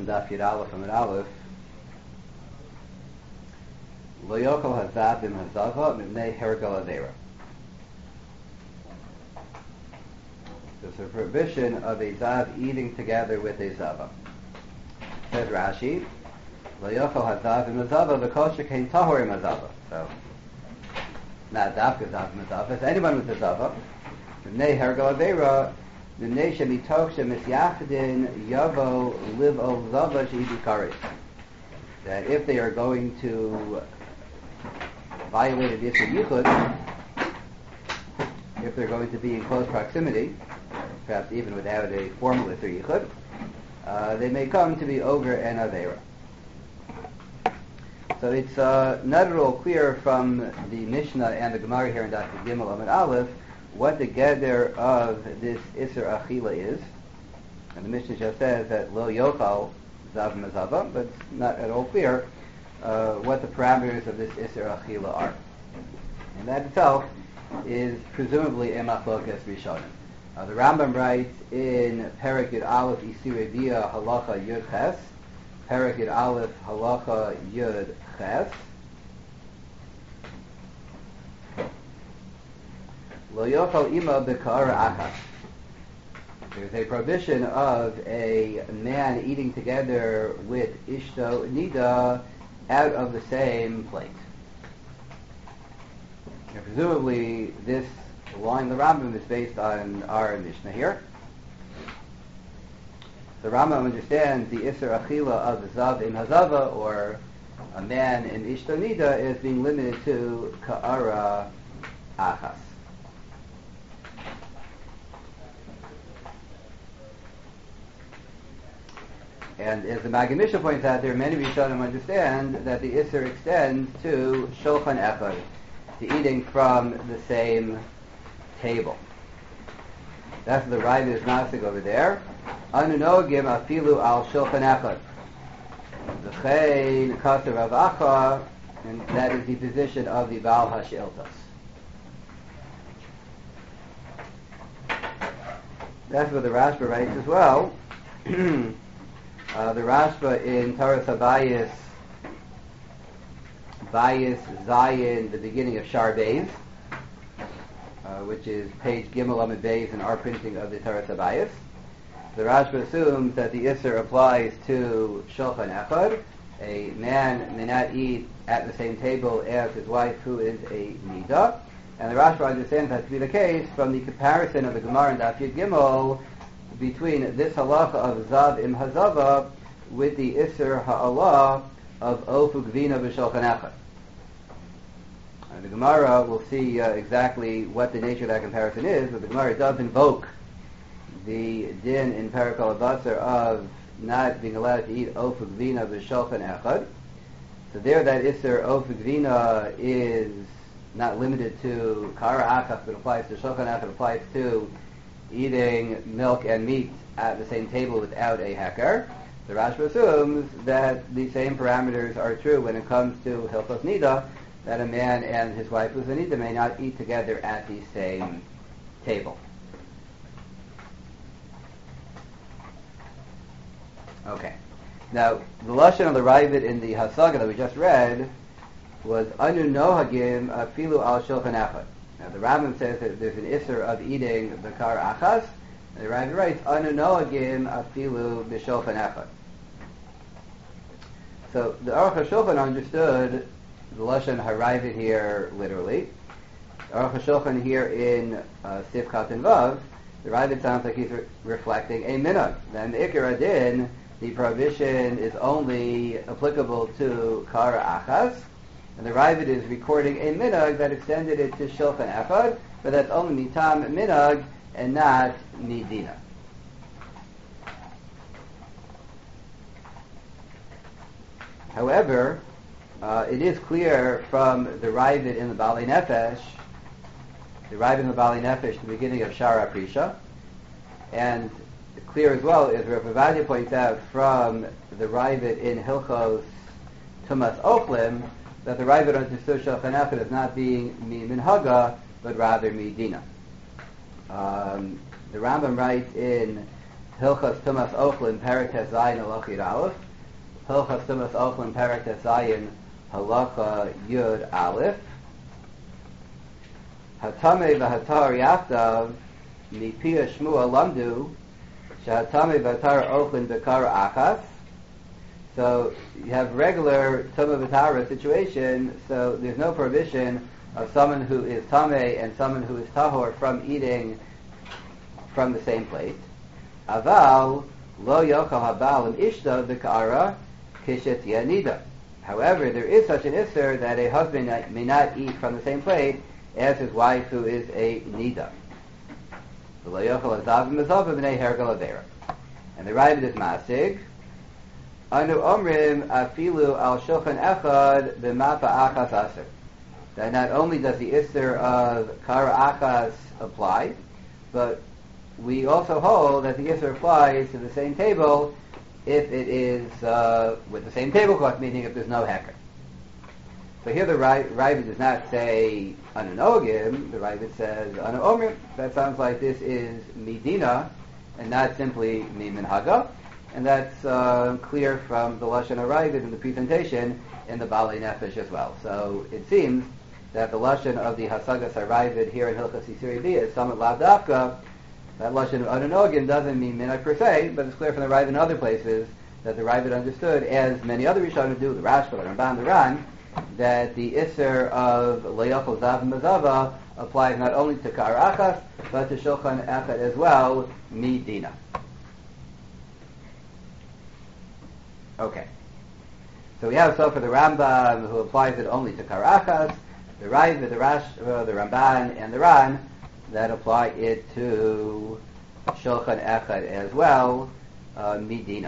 on Daf Yud Aleph Amud Aleph. Lo yochel hazav im hazava mipnei hergal avera. There's a prohibition of a zav eating together with a zava. Says Rashi, Lo yochel hazav im hazava v'kol shekein tahor im hazava. So, not dafka zav im hazava, it's anyone with a zava. Mipnei hergal avera. The nation mitoch shemisyachadin yavo live ol zava she'idikaris. That if they are going to violate the issue yichud, if they're going to be in close proximity, perhaps even without a formal issue yichud, they may come to be over an avera. So it's not at all clear from the Mishnah and the Gemara here in Daf Gimel Amud Aleph what the gather of this Isser Achila is. And the Mishnah just says that Lo Yochal Zav Mazava, but it's not at all clear what the parameters of this Isser Achila are. And that itself is presumably a Machlokas Rishonim. The Rambam writes in Perek Yud Aleph Isirei Bia Halacha Yud Ches, Perek Yud Aleph Halacha Yud Ches, Lo yochal ima b'ka'ara achas. There's a prohibition of a man eating together with ishto nida out of the same plate. Now, presumably, this line the Rambam is based on our Mishnah here. The Rambam understands the Isser Achila of the Zav im Hazava, or a man in ishto nida, is being limited to ka'ara achas. And as the Maggid Mishnah points out, there are many Rishonim understand that the Isser extends to Shulchan Echad, to eating from the same table. That's the Rav is Nasig over there. Anu nogim afilu al Shulchan Echad. V'chein kaser Rav Acha, and that is the position of the Baal HaShe'iltos. That's what the Rashba writes as well. The Rashba in Taras HaBayis, Bayis Zayin, the beginning of Shar Beis, which is page Gimel Amud Beis in our printing of the Taras HaBayis. The Rashba assumes that the Isser applies to Shulchan Echad. A man may not eat at the same table as his wife, who is a Nida. And the Rashba understands that to be the case from the comparison of the Gemara and Daf Yud Gimel between this halacha of Zav im Hazava with the Isser Ha'ala of Ofu Gvina b'Shulchan Echad. The Gemara will see exactly what the nature of that comparison is, but the Gemara does invoke the din in Perek Al Basar of not being allowed to eat Ofu Gvina b'Shulchan Echad. So there that Isser Ofu Gvina is not limited to Kara Achas, but applies to Shulchan Echad, applies to eating milk and meat at the same table without a heker. The Rashba assumes that the same parameters are true when it comes to Hilchos Nida, that a man and his wife who's a Nida may not eat together at the same table. Okay. Now, the Lashon of the Ravid in the Hasaga that we just read was Anu Nohagim Afilu Al Shulchan Echad. Now the Rambam says that there's an Isser of eating Bakar Achas, and the Rambam writes, Anu Noagim Afilu B'Shulchan Echad. So the Aruch HaShulchan understood the Lashon HaRavid here literally. The Aruch HaShulchan here in Sivchat and Vav, the Ravid sounds like he's reflecting a minhag. Then the Ikar Adin, the prohibition is only applicable to Kara Achas, and the Ravid is recording a minhag that extended it to Shulchan Echad, but that's only mitam minhag and not midina. However, it is clear from the Ravid in the Bali Nefesh, the Ravid in the Bali Nefesh, the beginning of Shara Prisha, and clear as well is Rav Ovadia points out from the Ravid in Hilchos Tumas Ochlim, that the Ravid understood Shulchan Echad as not being minhaga, but rather midina. The Rambam writes in Hilchas Tumas Ochlin Perek Tes Zayin Halacha Yud Aleph, Hilchas Tumas Ochlin Perek Tes Zayin Halacha Yud Aleph, Hatame v'Hatar Yaftav Mipia Shmuel Lamdu Shehatame v'Hatar Ochlin B'Kara Achas. So you have regular Tumah V'Tara situation, so there's no prohibition of someone who is Tameh and someone who is Tahor from eating from the same plate. Aval lo yochal habal and ishta v'ka'ara kishet yanida. However, there is such an isser that a husband may not eat from the same plate as his wife who is a nida. Lo yochal hazav v'mezava b'nei hergal avera. And the Ravid is masig. Anu omrim afilu al shulchan echad b'mapa achas aser. That not only does the isser of kara achas apply, but we also hold that the isser applies to the same table if it is with the same tablecloth, meaning if there's no hecker. So here the Ravid does not say ananogim, the Ravid says anu omrim. That sounds like this is midina and not simply miminhaga. And that's clear from the Lashon HaRavid in the presentation in the Balei Nefesh as well. So it seems that the Lashon of the Hasagas HaRavid here in Hilchas Yisuri B is somewhat lavdafka. That Lashon of Ananogim doesn't mean minhag per se, but it's clear from the Ravid in other places that the Ravid understood, as many other Rishonim do, the Rashba, the Ramban, the Ran, that the Isser of Le'yochel Zav Mazava applies not only to Kar Achas, but to Shulchan Echad as well, Midina. Okay. So we have for the Rambam who applies it only to Karachas, the Ravid, the Ramban, and the Ran that apply it to Shulchan Echad as well, Midina.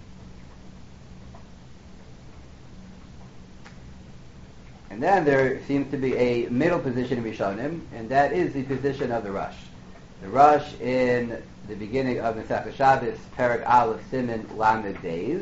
And then there seems to be a middle position in Rishonim, and that is the position of the Rush. The Rush in the beginning of Masechah Shabbos, Perek Aleph Siman Lamed Beis.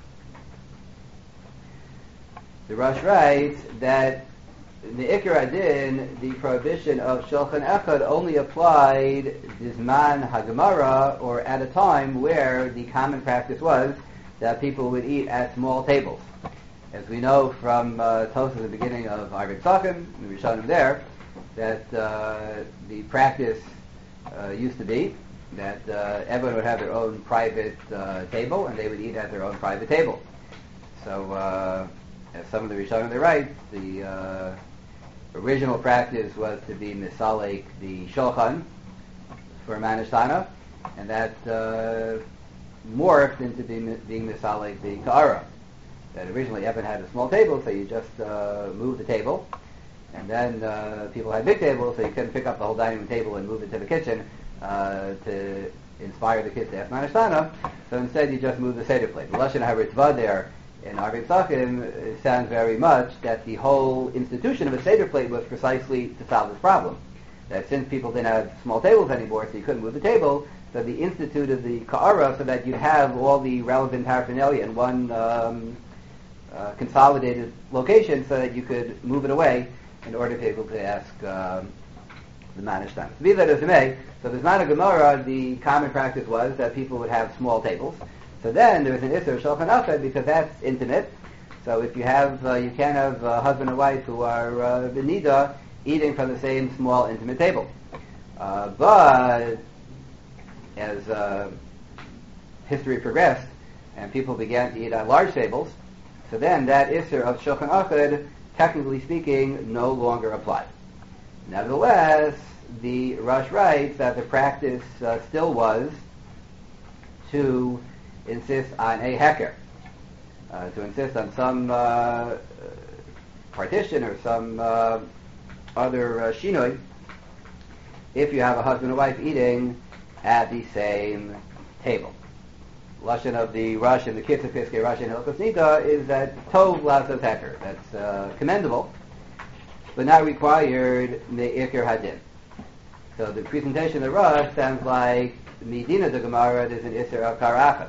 The Rush writes that the Ikar Adin, the prohibition of Shulchan Echad, only applied Zman HaGemara, or at a time where the common practice was that people would eat at small tables. As we know from Tosafos at the beginning of Arvid Tzachim, the Rishonim there, that the practice used to be that everyone would have their own private table, and they would eat at their own private table. So, as some of the Rishonim they write, the original practice was to be misalek the shulchan for manishtana, and that morphed into being misalek the ka'ara. That originally Evan had a small table, so you just move the table, and then people had big tables, so you couldn't pick up the whole dining room table and move it to the kitchen to inspire the kids to have manishtana. So instead, you just move the seder plate. The lashon haritzvah there in Arvid Tzachim sounds very much that the whole institution of a seder plate was precisely to solve this problem. That since people didn't have small tables anymore, so you couldn't move the table, so the institute of the ka'ara, so that you'd have all the relevant paraphernalia in one consolidated location, so that you could move it away in order to be able to ask the manishtana. To be that as it may, so there's not a Gemara, the common practice was that people would have small tables. So then there was an Isser Shulchan Echad because that's intimate. So if you have, you can't have a husband and wife who are Benida eating from the same small intimate table. But as history progressed and people began to eat at large tables, so then that Isser of Shulchan Echad, technically speaking, no longer applied. Nevertheless, the Rush writes that the practice still was to insist on a heker, to insist on some partition or some other shinoi if you have a husband and wife eating at the same table. Lashon of the Rush and the Kitzur Piskei Rush and Hilchos Nida is that Tov Lassos Heker. That's commendable, but not required Me'ikar Hadin. So the presentation of the Rush sounds like Midina the Gemara, there's an Isser of Karachas.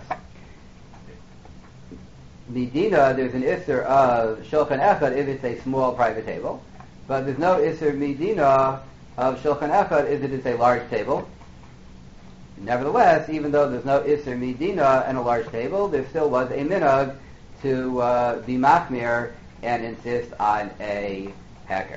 Midina, there's an Isser of Shulchan Echad if it's a small private table, but there's no Isser Midina of Shulchan Echad if it is a large table. Nevertheless, even though there's no Isser Midina and a large table, there still was a minhag to be machmir and insist on a heker.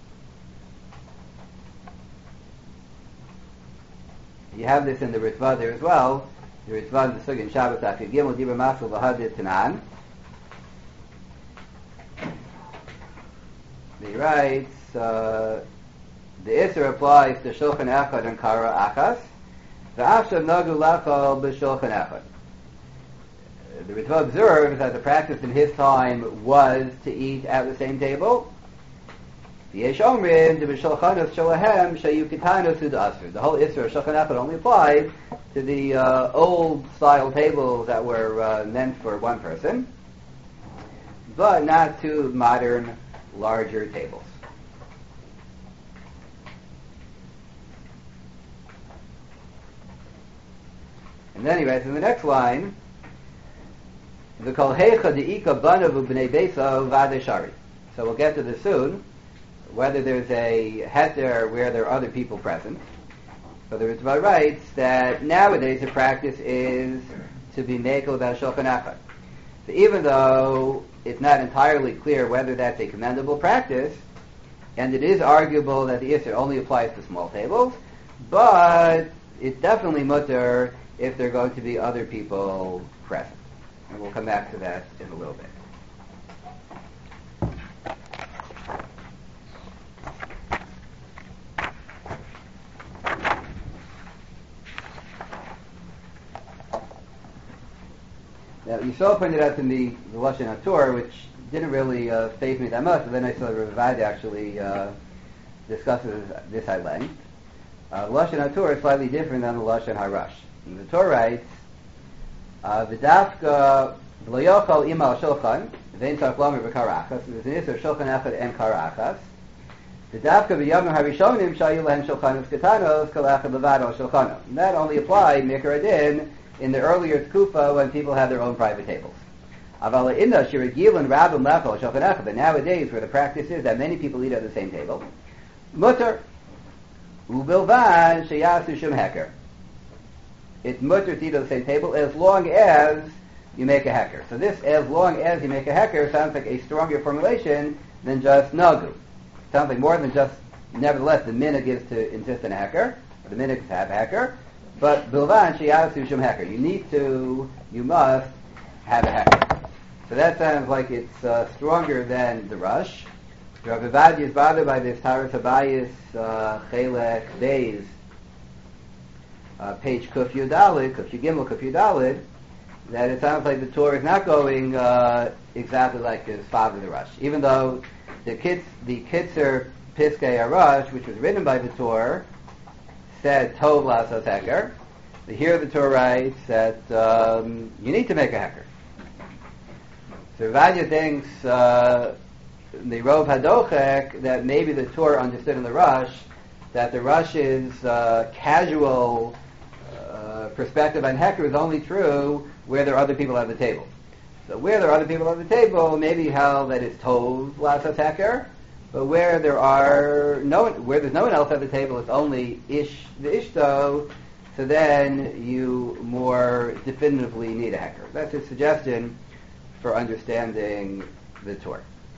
You have this in the Ritva there as well. The Ritva in the Sugin Shabbos After Gimel Dibra Masel V'Hadid Tanan. He writes, the Isser applies to Shulchan Echad and Kara Achas. V'Achshav Nagu Lachal B'Shulchan Echad. The Ritva observes that the practice in his time was to eat at the same table. The whole Isser of Shulchan Echad only applied to the old style tables that were meant for one person, but not to modern, larger tables. And then he writes in the next line, so we'll get to this soon, whether there's a heter where there are other people present. So the Ritva writes that nowadays the practice is to be mekel that Shulchan Echad. So even though it's not entirely clear whether that's a commendable practice, and it is arguable that the Isser only applies to small tables, but it's definitely mutter if there are going to be other people present. And we'll come back to that in a little bit. Now, Yisrael pointed out to me the Lashon HaTorah, which didn't really faze me that much, but then I saw Rav Ovadia actually discusses this at length. The Lashon HaTorah is slightly different than the Lashon HaRash. And the Torah writes, V'dafka v'lo yochal ima al shulchan, v'ein tzarich lomer b'karachas, there's an Isser Shulchan Echad and karachas. V'dafka v'yamim harishonim shayu lehem shulchanos ketanos kol echad levad al shulchano. And that only applied, Mikra Adin, in the earlier Tkufa when people had their own private tables. Avala inna shirigil and rabbim lechol shulchan echad. But nowadays, where the practice is that many people eat at the same table, mutter ubilvan sheyasu shum heker. It's mutter to eat at the same table as long as you make a heker. So this, as long as you make a heker, sounds like a stronger formulation than just nagu. Sounds like more than just. Nevertheless, the minhag is to insist on a heker. The minhag is to have a heker. But bilvan sheyasu shum heker. You must have a heker. So that sounds like it's stronger than the rush. Rav Ovadia is bothered by this Taras Habayis Chelek Beis, page Kuf Yudalid, Kuf Yugimel, Kuf Yudalid, that it sounds like the Torah is not going exactly like his father the Rush. Even though the Kitzer Piskei Arash, which was written by the Torah, said Tov Lasos Heker. Here the Torah writes that you need to make a heker. So Rav Ovadia thinks the Rov Hadochek that maybe the Torah understood in the Rush that the Rush's casual perspective on heker is only true where there are other people at the table. So where there are other people at the table, maybe how that is Tov Lasos Heker. But where there's no one else at the table, it's only the ishto, so then you more definitively need a heker. That's his suggestion for understanding the Torah.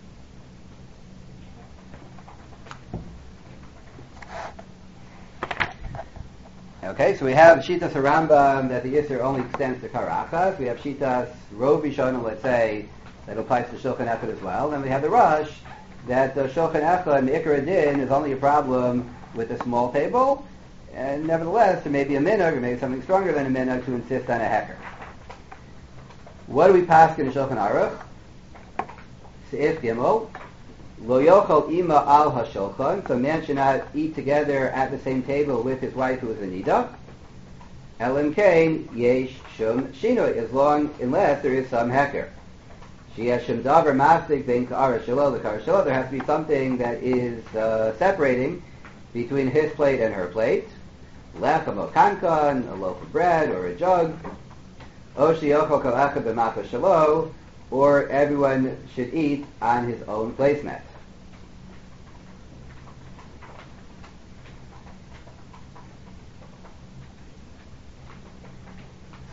Okay, so we have Shitas Rambam that the Isser only extends to Karachas. We have Shitas Rov Rishonim, let's say, that applies to Shulchan Echad as well. Then we have the Rush, that Shulchan Echad and Ikar Adin is only a problem with a small table, and nevertheless, there may be a minhag, or maybe something stronger than a minhag, to insist on a heker. What do we pass in Shulchan Aruch? Seif Gimel, Lo yochal ima al hashulchan, so a man should not eat together at the same table with his wife who is a nida. Elim kain yesh shum shinoi, unless there is some heker. Sheyeshem davar mastik bein ka'ara shelo, the ka'ara shelo, there has to be something that is separating between his plate and her plate. Lechem o kankan, a loaf of bread or a jug. O sheyochal kol echad b'macha shelo, or everyone should eat on his own placemat.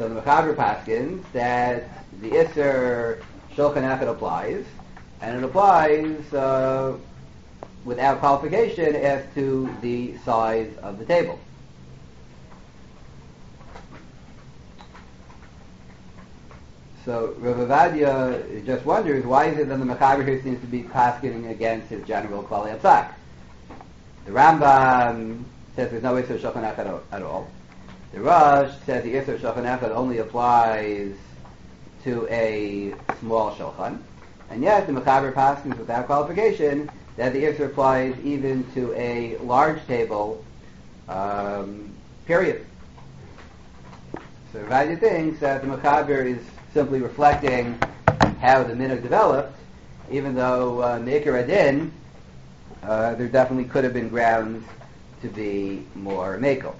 So the Mechaber paskins that the Isser Shulchan Echad applies, and it applies without qualification as to the size of the table. So Rav Avadia just wonders, why is it that the Mechaber here seems to be paskening against his general Klali Apsak? The Rambam says there's no Isser Shulchan Echad at all. The Rosh says the Isser Shulchan Echad only applies to a small Shulchan. And yet the Mechaber paskins without qualification that the Isser applies even to a large table, period. So Rav Avadia thinks that the Mechaber is simply reflecting how the minhag developed, even though Me'ikar Adin, there definitely could have been grounds to be more mekel.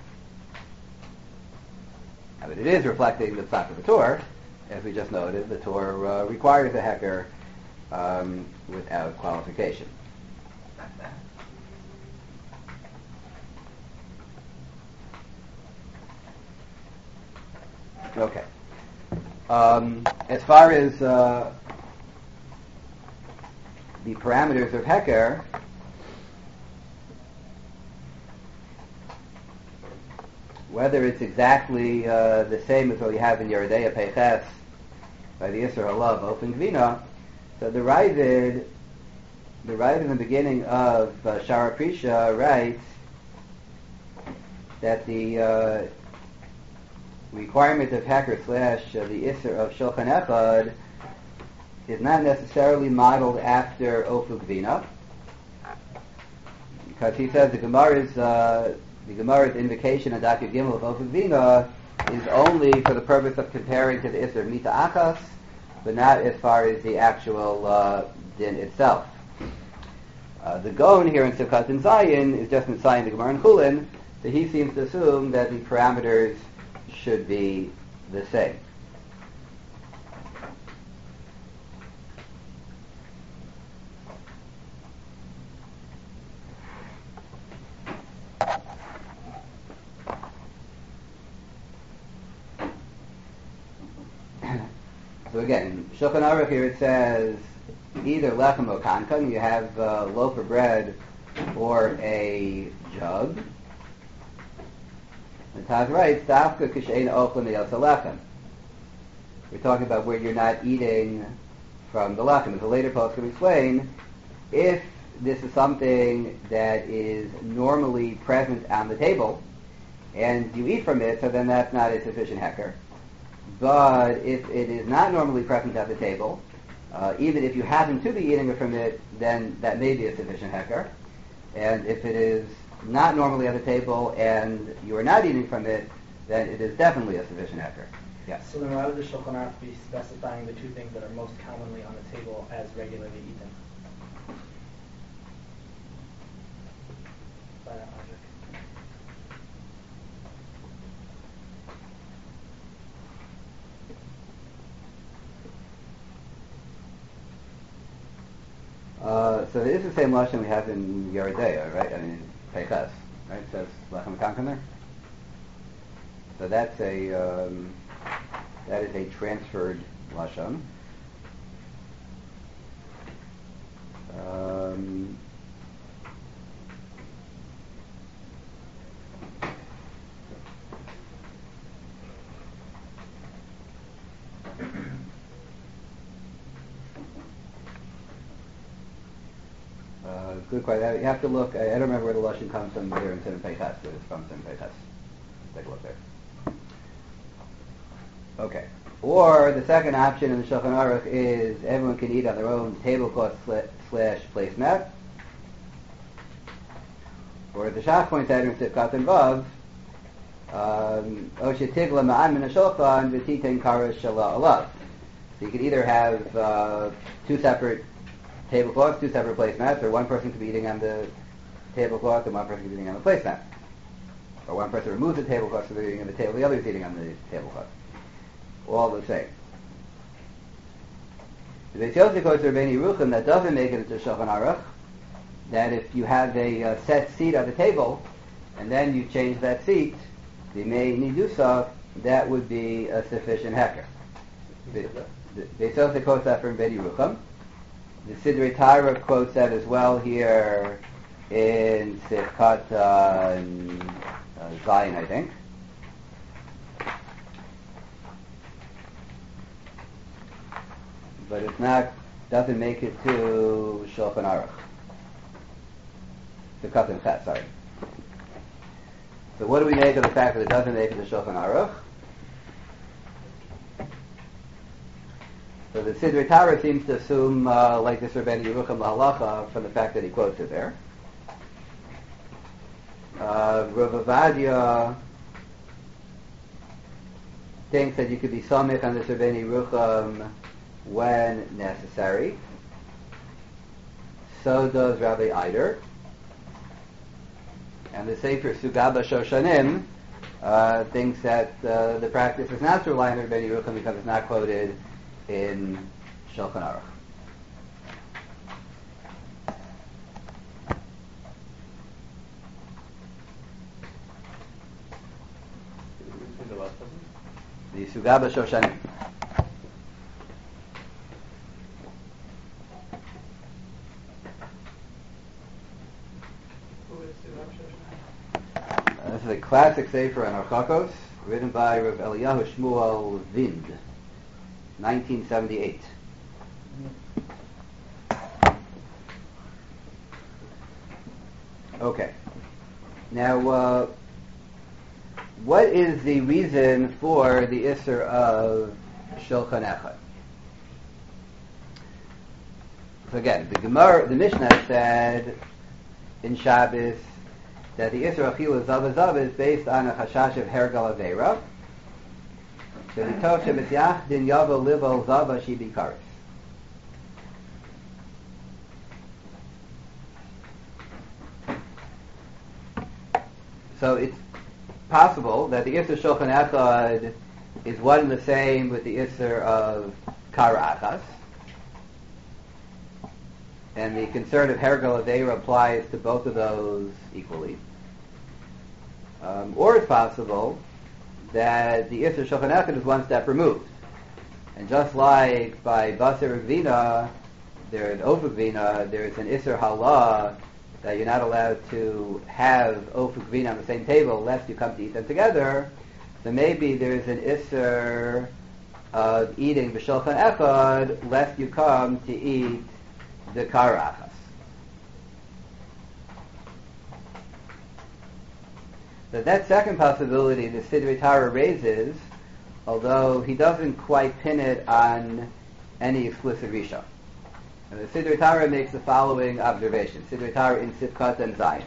But it is reflecting the psak of the Torah, as we just noted. The Torah requires a heker without qualification. Okay. As far as the parameters of heker, whether it's exactly the same as what we have in Yeridea Peiches by the Isser Halav Ofen Gvina, so the Ravid in the beginning of Shara Prisha writes that the requirement of heker / the Isser of Shulchan Echad is not necessarily modeled after Ofen Gvina, because he says the Gemara's invocation of Daf Gimel of Ofen Gvina is only for the purpose of comparing to the Isser of Mita Achas, but not as far as the actual din itself. The Gon here in Sivkat and Zayin is just in Zayin the Gemara in Chulin, so he seems to assume that the parameters should be the same. So again, Shulchan Aruch here it says either lechem or kankan, you have a loaf of bread or a jug. The Taz writes, Dafka kishein ochlim yotza lechem. We're talking about where you're not eating from the lechem. As the later post can explain, if this is something that is normally present on the table, and you eat from it, so then that's not a sufficient heker. But if it is not normally present at the table, even if you happen to be eating from it, then that may be a sufficient heker. And if it is not normally at the table and you are not eating from it, then it is definitely a sufficient heker. Yes. So then why would the Shulchan Aruch be specifying the two things that are most commonly on the table as regularly eaten? By that logic. So it is the same lashon we have in Yeridea, right? I mean, Peiches, right? It says lechem kankan there. So that's that is a transferred lashon. Good question. You have to look. I don't remember where the lashon comes from there in Simon Peiches, but it's from Simon Peiches. Take a look there. Okay. Or the second option in the Shulchan Aruch is everyone can eat on their own tablecloth / placemat. Or the Shach points out in Sivkat and Vav, Oshetigla ma'an min hashulchan v'titen kara shala alav. So you could either have two separate tablecloths, two separate placemats, or one person could be eating on the tablecloth and one person could be eating on the placemat. Or one person removes the tablecloth so they're eating on the table, the other is eating on the tablecloth. All the same. The Beis Yosef goes to Rabbeinu Yerucham that doesn't make it into Shulchan Aruch, that if you have a set seat at the table, and then you change that seat, the Mei Nidusa, that would be a sufficient hecker. Beisose quotes that from Ben Yerucham. The Sidrei Torah quotes that as well here in Sifkat Zion, I think. But it's not, doesn't make it to Shulchan Aruch. The Katan Chet, sorry. So what do we make of the fact that it doesn't make it to Shulchan Aruch? So the Sidrei Torah seems to assume, like this Rabbeinu Yerucham Lahalacha, from the fact that he quotes it there. Rav Ovadia thinks that you could be samich on this Rabbeinu Yerucham when necessary. So does Rabbi Eider. And the Sefer Sugaba Shoshanim thinks that the practice is not to rely on Rabbeinu Yerucham because it's not quoted in Shulchan Aruch. The Sugaba Shoshanim. This is a classic sefer on Archakos, written by Rav Eliyahu Shmuel Vind, 1978. Okay. Now, what is the reason for the Isser of Shulchan Echad? So again, the Mishnah said in Shabbos that the Isser Achila Zava Zava is based on a Chashash of Hergal Aveira. So the Tov Shemisyach Din Yavo Livo Zava Shibi Karis. So it's possible that the Isser Shulchan Echad is one and the same with the Isser of Kara Achas. And the concern of Hergal Aveira applies to both of those equally. Or it's possible that the Isser Shulchan Echad is one step removed. And just like by Basar Vina, there's Ofuk Vina, there's an Isser Halah that you're not allowed to have Ofuk Vina on the same table lest you come to eat them together, so maybe there's an Isser of eating B'Shulchan Echad lest you come to eat the Karachas. But that second possibility the Sidrei Torah raises, although he doesn't quite pin it on any explicit Risha. And the Sidrei Torah makes the following observation. Sidrei Torah in Sifkat and Zayin.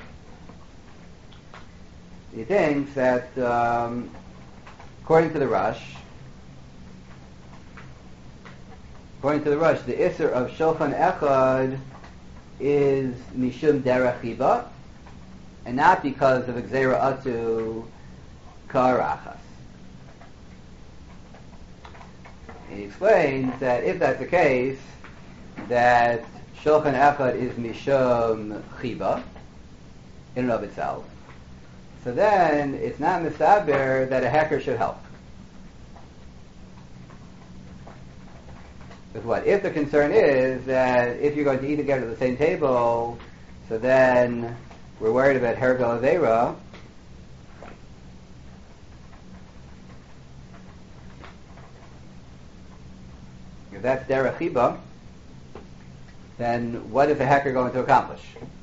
He thinks that, according to the Rush, the Isser of Shulchan Echad is Mishum Derech Chiba, and not because of Gzeira Atu Karachas. He explains that if that's the case, that Shulchan Echad is Mishum Chiba, in and of itself, so then it's not mistaber that a hacker should help. With what? If the concern is that if you're going to eat together at the same table, so then we're worried about Hergal Aveira, if that's Derech Chiba, then what is the hacker going to accomplish?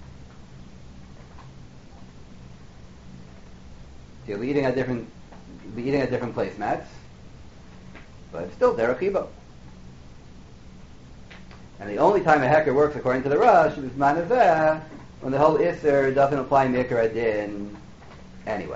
So you'll be eating at different placemats, but it's still Derech Chiba. And the only time a hacker works according to the Rush is Manazeh, when the whole Isser doesn't apply Mikra Din anyway.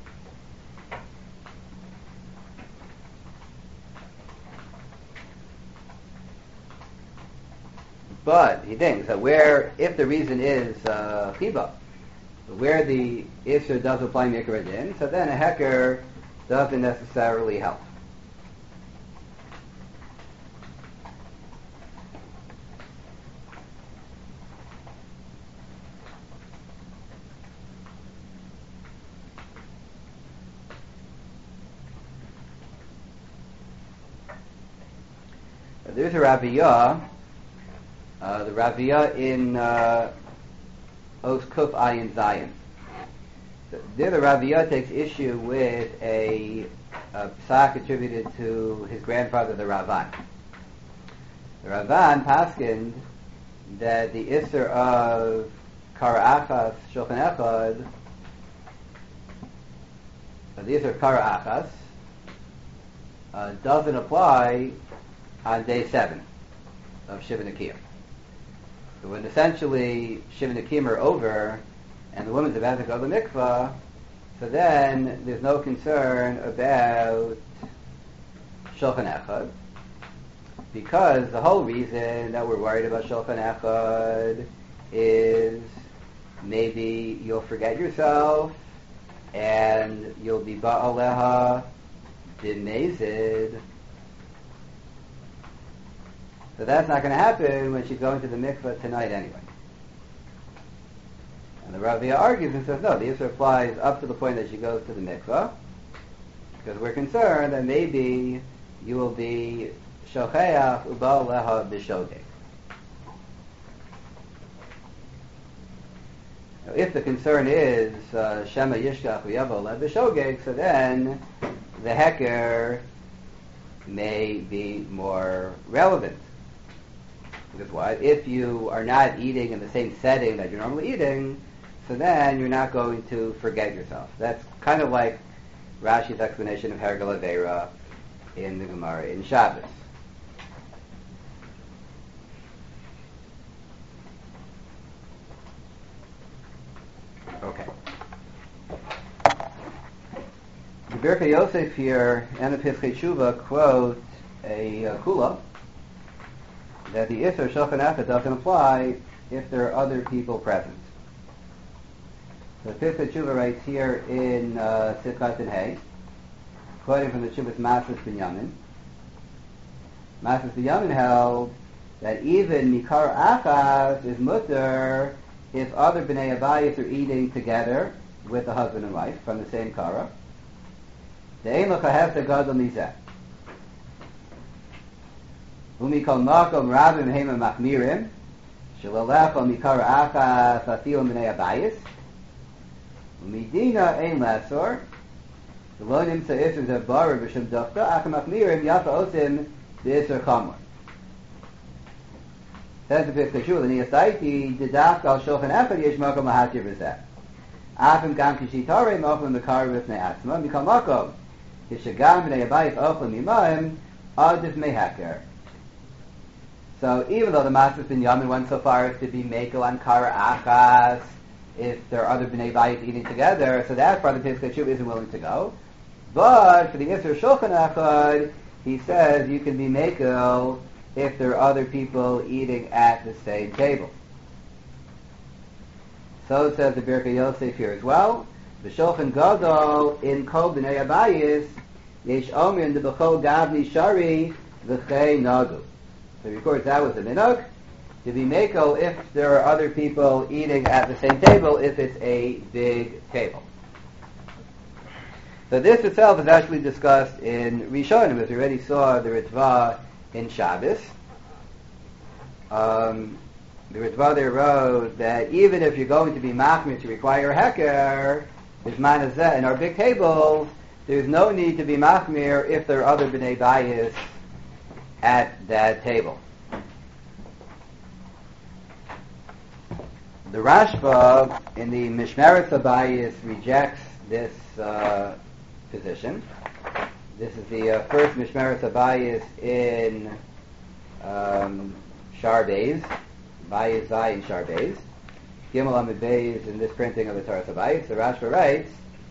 But he thinks that if the reason is Chiba, where the Isser does apply Mikra Din, so then a hacker doesn't necessarily help. There's a Raviyah, the Raviyah in Os Kuf Ayin Zayin. So there the Raviyah takes issue with a psak attributed to his grandfather, the Ravan. The Ravan paskined that the Isser of Kara Achas Shulchan Echad, the Isser of Kara Achas doesn't apply on day 7 of Shiva Nekiyah. So when essentially Shiva Nekiyah are over and the woman's about to go to the mikvah, so then there's no concern about Shulchan Echad, because the whole reason that we're worried about Shulchan Echad is maybe you'll forget yourself and you'll be ba'aleha b'mezid. So that's not going to happen when she's going to the mikvah tonight anyway. And the Raviyah argues and says, no, the Isser applies up to the point that she goes to the mikvah, because we're concerned that maybe you will be shocheach ubal leha b'shogeg. If the concern is shema yishkach uyavo leha b'shogeg, so then the heker may be more relevant. Because why? If you are not eating in the same setting that you're normally eating, so then you're not going to forget yourself. That's kind of like Rashi's explanation of Hergel Aveira in the Gemara in Shabbos. Okay. The Birkei Yosef here and the Pischei Tshuva quote a kula that the Isser Shulchan Echad doesn't apply if there are other people present. The Pischei Tshuva writes here in Sifkat and Hay, quoting from the Tshuva's Masas Binyamin. Masas Binyamin held that even Mikar Achas is mutter if other Bnei Abayis are eating together with the husband and wife from the same Kara. De'ein lo chahefta gadol mizeh. Umikol makom rabim hema machmirim shelo lecho mikara achas afilim b'nei abayis umidina ein lesor v'lo nimtza isur zebar b'shem dofta ach machmirim yafa osim b'isur chamor. Says the Pischei Tshuva, the Niyasaiti didak al shulchan echad yesh makom lahatir b'zeh afim gam kishitare makom mikara b'fnei atzma mikol makom kishagam b'nei abayis ochlim imaim adif mehaker. So even though the Masas Binyamin went so far as to be Mekel on Kara Achas, if there are other Bnei Bayis eating together, so that part of the Pischei Tshuva isn't willing to go. But for the Isser Shulchan Echad, he says you can be Mekel if there are other people eating at the same table. So says the Birkei Yosef here as well. The Shulchan Gadol in Kol Bnei Abayis Yesh Omer the B'chol Gavni Shari V'chei Nagu. So he records that was a minhag to be mekel if there are other people eating at the same table, if it's a big table. So this itself is actually discussed in Rishonim, as we already saw the Ritva in Shabbos. The Ritva there wrote that even if you're going to be machmir to require heker, there's manazeh in our big tables, there's no need to be machmir if there are other bnei bayis at that table. The Rashba in the Mishmeres Abayis rejects this position. This is the first Mishmeres Abayis in Sharbez, Bayis Zai in Sharbez. Gimel Amid Beis in this printing of the Torah Abayis. The Rashba writes,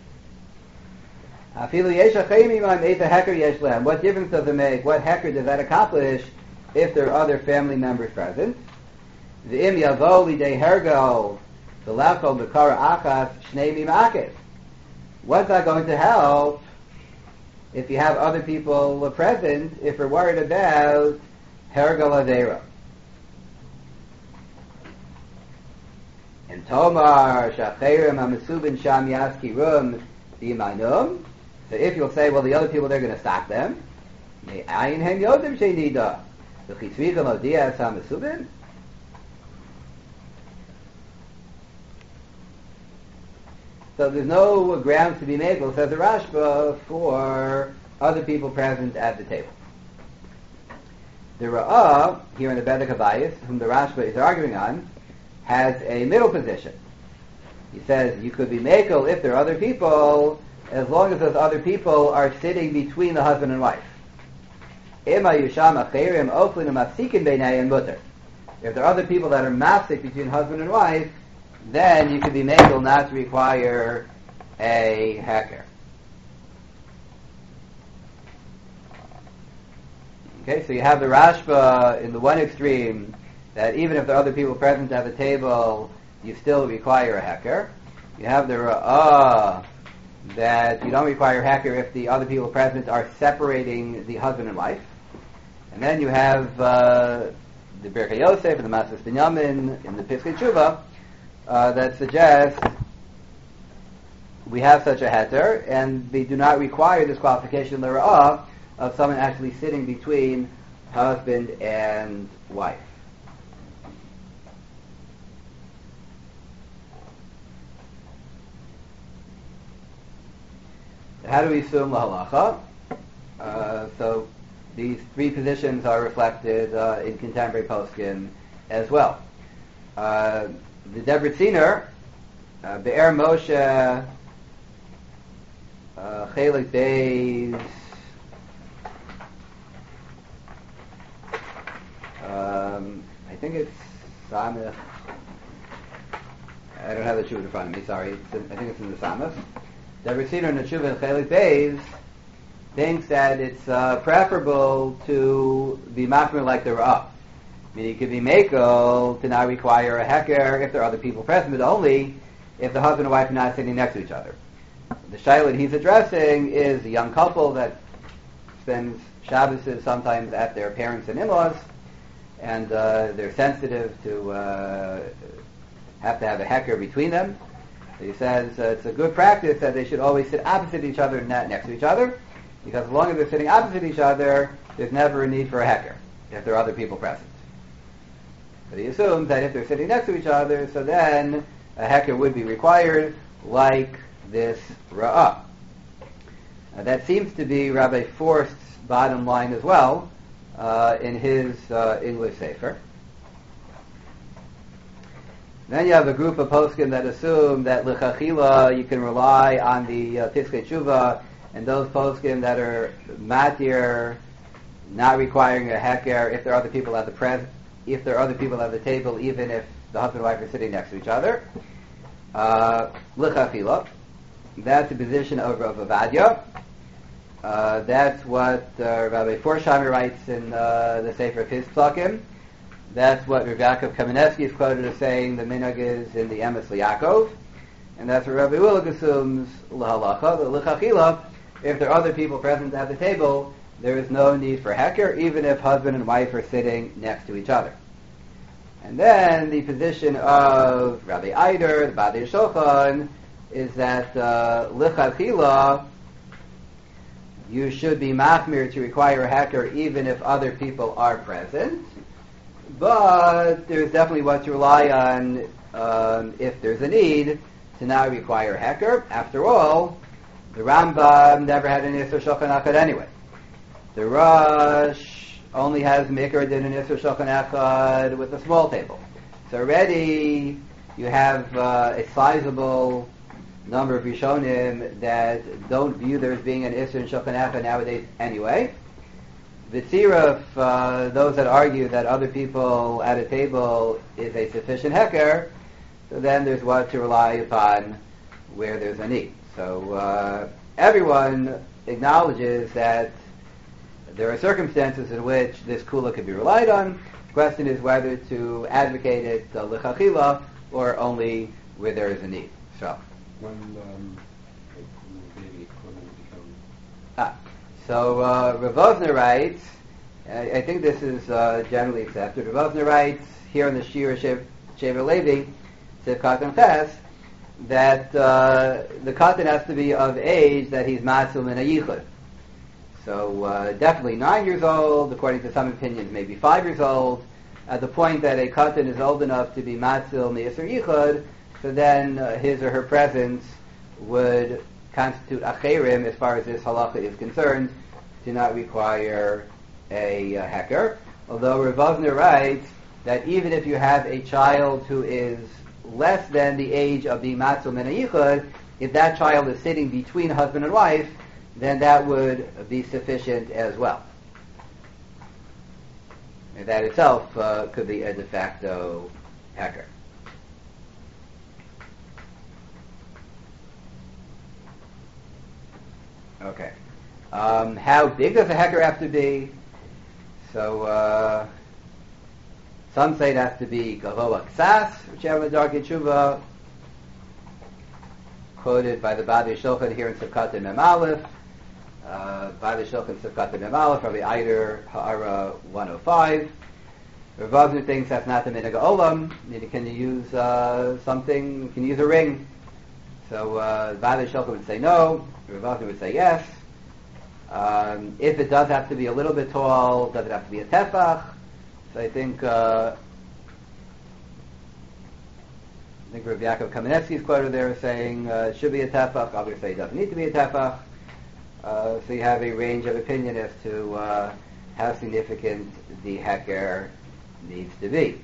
what difference does it make? What heker does that accomplish if there are other family members present? What's that going to help if you have other people present if we're worried about hergal avera? And Tomar shacherim hamasubin sham yaskirum b'imaynum. So if you'll say, well, the other people, they're going to stop them. The chitzvicha modia sam mesubin. So there's no grounds to be made, says the Rashba, for other people present at the table. The Ra'ah, here in the Bedek Habayis, whom the Rashba is arguing on, has a middle position. He says you could be mekel if there are other people, as long as those other people are sitting between the husband and wife. If there are other people that are mafsik between husband and wife, then you could be mekel not to require a heker. Okay, so you have the Rashba in the one extreme, that even if there are other people present at the table, you still require a heker. You have the Ra'ah, that you don't require a heker if the other people present are separating the husband and wife. And then you have the Birkei Yosef and the Masas Binyamin in the Piskei Tshuva that suggests we have such a heter, and they do not require this qualification in the Ra'ah of someone actually sitting between husband and wife. How do we assume la halacha? So these three positions are reflected in contemporary poskim as well. The Debretziner, Be'er Moshe, Chelik Beis, I think it's Samech. I don't have the Tshuva in front of me, sorry. I think it's in the Samech. The Debretziner in the Tshuva and Chelik Beis thinks that it's preferable to be machmir like the Ra'ah. I mean, you could be mekel to not require a heker if there are other people present, but only if the husband and wife are not sitting next to each other. The shaila he's addressing is a young couple that spends Shabbos sometimes at their parents and in-laws, and they're sensitive to have to have a heker between them. So he says it's a good practice that they should always sit opposite each other, not next to each other, because as long as they're sitting opposite each other, there's never a need for a heker if there are other people present. But he assumes that if they're sitting next to each other, so then a heker would be required, like this Ra'ah. That seems to be Rabbi Forst's bottom line as well in his English Sefer. Then you have a group of poskim that assume that l'chachila you can rely on the Piskei Tshuva, and those poskim that are matir, not requiring a heker if there are other people at the table, even if the husband and wife are sitting next to each other. L'chachila, that's the position of Rav Avadia. That's what Rabbi Forsheimer writes in the Sefer of his Plakim. That's what Rav Yaakov Kamenetsky is quoted as saying the minhag is in the Emes L'Yaakov. And that's what Rabbi Willig assumes l'halacha, the l'chachila, if there are other people present at the table, there is no need for heker, even if husband and wife are sitting next to each other. And then the position of Rabbi Eider, the Badei Shulchan, is that l'chachila, you should be machmir to require a heker even if other people are present. But there's definitely what to rely on if there's a need to not require heker. After all, the Rambam never had an Isser Shulchan Echad anyway. The Rosh only has Mikra did an Isser Shulchan Echad with a small table. So already you have a sizable number of Rishonim that don't view there as being an Isser in Shulchan Echad nowadays anyway. The tziruf, those that argue that other people at a table is a sufficient heker, so then there's what to rely upon where there's a need. So everyone acknowledges that there are circumstances in which this kula can be relied on. The question is whether to advocate it l'chachila or only where there is a need. So Rav Osner writes, I think this is generally accepted. Rav Osner writes here in the Shira Shever Levi, Sivkat and Ches, that the katan has to be of age that he's matzil in a yichud. So definitely 9 years old, according to some opinions, maybe 5 years old, at the point that a katan is old enough to be matzil me'isur yichud, so then his or her presence would constitute acherim as far as this halacha is concerned, do not require a heker. Although Rav Vosner writes that even if you have a child who is less than the age of being matzil min yichud, if that child is sitting between husband and wife, then that would be sufficient as well. And that itself could be a de facto heker. Okay. How big does a heker have to be? So some say it has to be gavoa ksas, which have a dark tshuva, quoted by the Badi Shulchan here in Sivkata Mem Aleph. Badi Shulchan Sivkata Mem Aleph, Rabbi Eider Ha'ara 105. Rav Vosner thinks that's not the minhag olam. Can you use something? Can you use a ring? So Badi Shulchan would say no. Rav Vosner would say yes. If it does have to be a little bit tall, does it have to be a tefach? So I think Rav Yaakov Kamenetsky is quoted there saying it should be a tefach. Obviously, it doesn't need to be a tefach. So you have a range of opinion as to how significant the heker needs to be.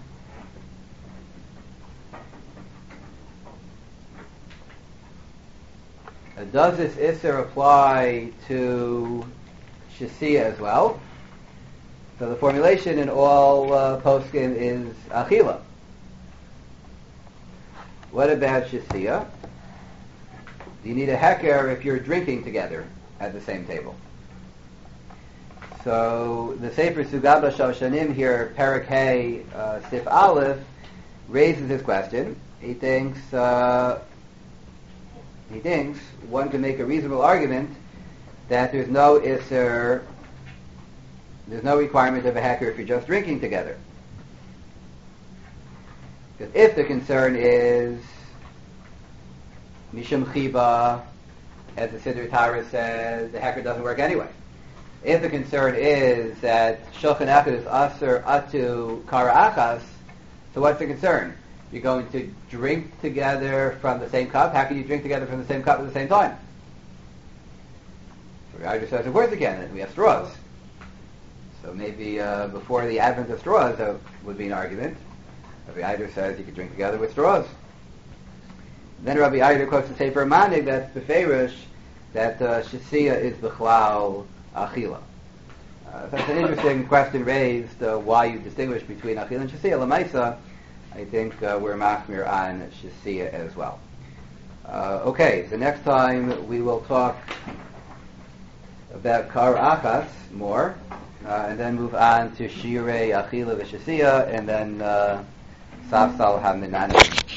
Does this isser apply to shasiya as well? So the formulation in all poskim is achila. What about shasiya? Do you need a heker if you're drinking together at the same table? So the Sefer Sugaba Shoshanim here, Perek Hey, Sif Aleph, raises this question. He thinks one can make a reasonable argument that there's no isser, there's no requirement of a heker if you're just drinking together. Because if the concern is Mishum Chiba, as the Siddur Torah says, the heker doesn't work anyway. If the concern is that Shulchan Echad is Aser Atu Kara Achas, so what's the concern? You're going to drink together from the same cup. How can you drink together from the same cup at the same time? So Rav says, of course you can. We have straws. So maybe before the advent of straws, that would be an argument. Rabbi Eider says you could drink together with straws. Then Rabbi Eider quotes the Sefer Manig that's beferish that shasiya is b'chlal achila. That's an interesting question raised, why you distinguish between achila and shasiya. L'maisa, I think we're machmir on shasiya as well. Okay, so next time we will talk about kar achas more, and then move on to shirei achila v'shasiya, and then safsal haminani.